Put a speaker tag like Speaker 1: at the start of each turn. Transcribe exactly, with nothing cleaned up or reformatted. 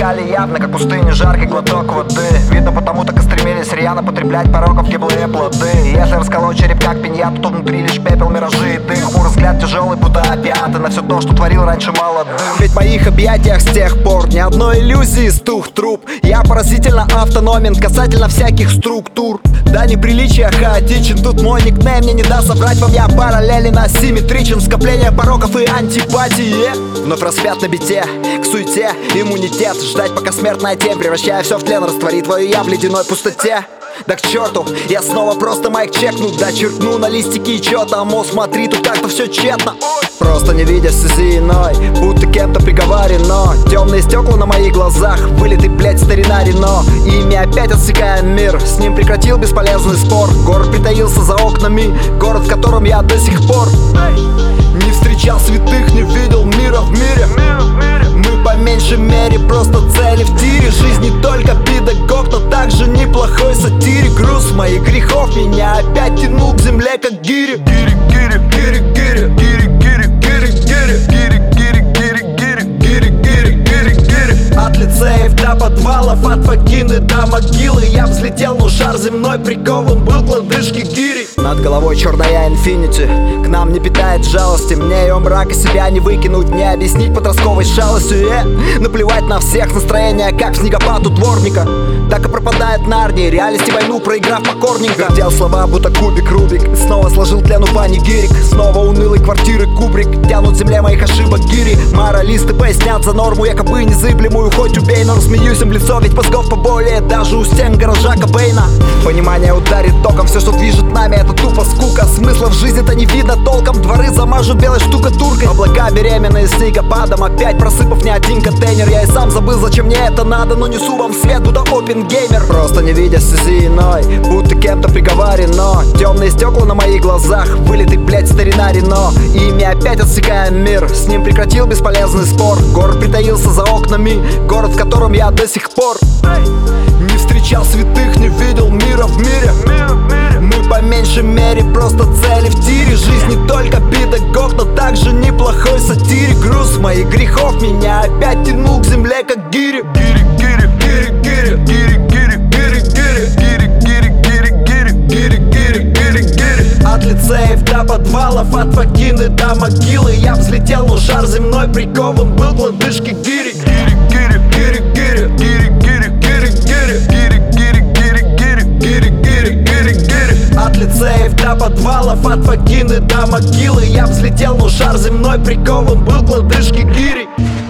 Speaker 1: искали явно, как пустыни, жаркий глоток воды. Видно, потому так и стремились рьяно потреблять пороков гиблые плоды. Если расколоть череп как пиньяту, то внутри лишь пепел, миражи и дым. Хмурый взгляд тяжелый, будто опиаты на все то, что творил раньше молодым.
Speaker 2: Ведь в моих объятиях с тех пор ни одной иллюзии стух труп. Я поразительно автономен касательно всяких структур. Да, неприличие хаотичен, тут мой никнейм мне не даст соврать вам. Я параллелен асимметричен, скопление пороков и антипатии. Вновь распят на бите, к суете, иммунитет. Ждать, пока смертная тень, превращая все в тлен, растворит твою я в ледяной пустоте. Да к черту, я снова просто майк чекну, да черкну на листике и чё там, о, смотри, тут как-то все тщетно. Просто не видя слезы иной, будто кем-то приговорено. Темные стекла на моих глазах, вылитый, блять, старина Рено. Ими опять отсекаем мир, с ним прекратил бесполезный спор. Город притаился за окнами, город, в котором я до сих пор не встречал святых, не видел мира в мире. Мы по меньшей мере просто цели в тире. Жизнь не только педагог, но также неплохой сатирик. Груз моих грехов меня опять тянул к земле, как гири. Гири, гири, гири, гири, гири, гири, гири, гири, гири, гири, гири, гири, гири, гири, гири, гири. От лицеев до подвалов, от вагины до могилы я взлетел, но шар земной прикован был к лодыжке гири. Над головой черная инфинити, к нам не питает жалости. Мне ее мрака себя не выкинуть, не объяснить подростковой шалостью. э, Наплевать на всех, настроение как в снегопад у дворника. Так и пропадает Нарнии, реальности войну проиграв покорненько. Вертел слова, будто кубик Рубик, снова сложил тлену панигирик. Снова унылой квартиры кубрик, тянут земле моих ошибок гири. Моралисты пояснят за норму, якобы незыблемую. Хоть убей, но смеюсь им в лицо, ведь мозгов поболее даже у стен гаража Кобейна. Понимание ударит током, все, что движет нами, это тупо скука. Смысла в жизни-то не видно толком, дворы замажут белой штукатуркой. Облака беременные снегопадом, опять просыпав не один контейнер. Я и сам забыл, зачем мне это надо, но несу вам свет, будто опенгеймер. Просто не видя слезы иной, будто кем-то приговорено. Темные стекла на моих глазах, вылитый, блять, старина Рено. Ими опять отсекаем мир, с ним прекратил бесполезный спор. Город притаился за окнами, город, в котором я до сих пор не встречал святых, не видел мира в мире. Мы по меньшей мере просто цели в тире. Жизнь не только педагог, но также неплохой сатирик. Груз моих грехов меня опять тянул к земле, как гири. Гири, гири, гири, гири, гири, гири, гири, гири, гири, гири, гири, гири, гири, гири, гири. От лицеев до подвалов, от вагины до могилы я взлетел, но шар земной прикован был к лодыжке гири. Гири, гири, гири, гири, гири, гири, гири, гири, гири, гири, гири, гири, гири, гири, гири, гири. От лицеев до подвалов, от вагины до могилы я взлетел, но шар земной прикован был к лодыжке гири.